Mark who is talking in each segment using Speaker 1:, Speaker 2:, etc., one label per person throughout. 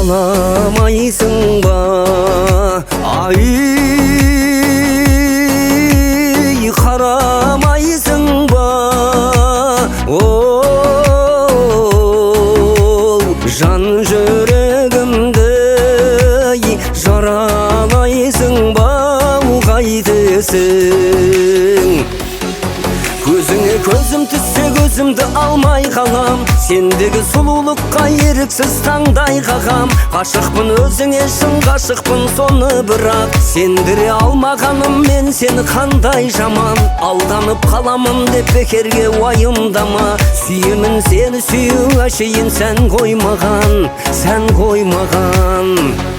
Speaker 1: қарамайсың ба? Ай, қарамайсың ба? Ол жан жүрегімді жаралайсың ба? Қайтесің? Көзіңе көзім түссе көзімді алмай қалам, сендегі сұлулыққа еріксіз таңдай қағам. Ғашықпын өзіңе, шын ғашықпын, соны бірақ сендіре алмағаным мен сені қандай жаман. Алданып қаламын деп бекерге уайымдама, сүйемін сені сүю әшейін сән қоймаған, сән қоймаған.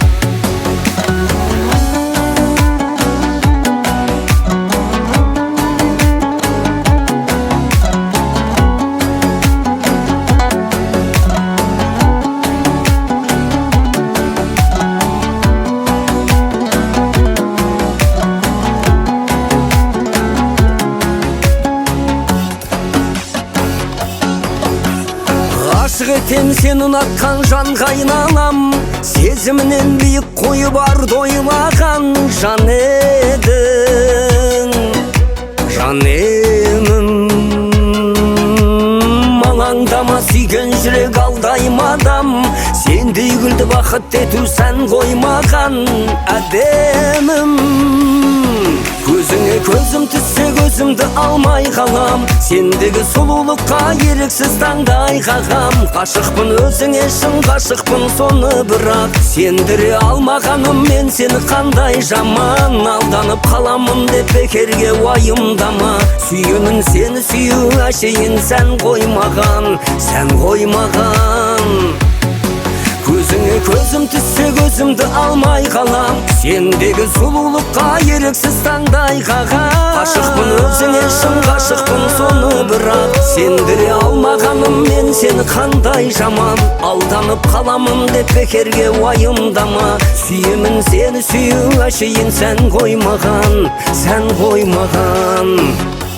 Speaker 1: Ғашық етем сен ұнатқан жанға айналам, сезімінен биік қойы бар дойлаған жан едің, жан емім. Алаңдама, сүйген жүрек алдаймадам, сендей гүлді бақыт ету сән қоймаған әдемім. Көзіңе көзім түссе көзімді алмай қалам, сендегі сұлулыққа еріксіз таңдай қағам. Ғашықпын өзіңе, шын ғашықпын, соны бірақ сендіре алмағаным мен сені қандай жаман. Алданып қаламын деп бекерге уайымдама, сүйемін сені сүю әшейін сән қоймаған, сән қоймаған. Көзіңе көзім түссе көзімді алмай қалам, сендегі сұлулыққа еріксіз таңдай қағам. Ғашықпын өзіңе, шын ғашықпын, соны бірақ сендіре алмағаным мен сені қандай жаман. Алданып қаламын деп бекерге уайымдама, сүйемін сені сүю әшейін сән қоймаған, сән қоймаған.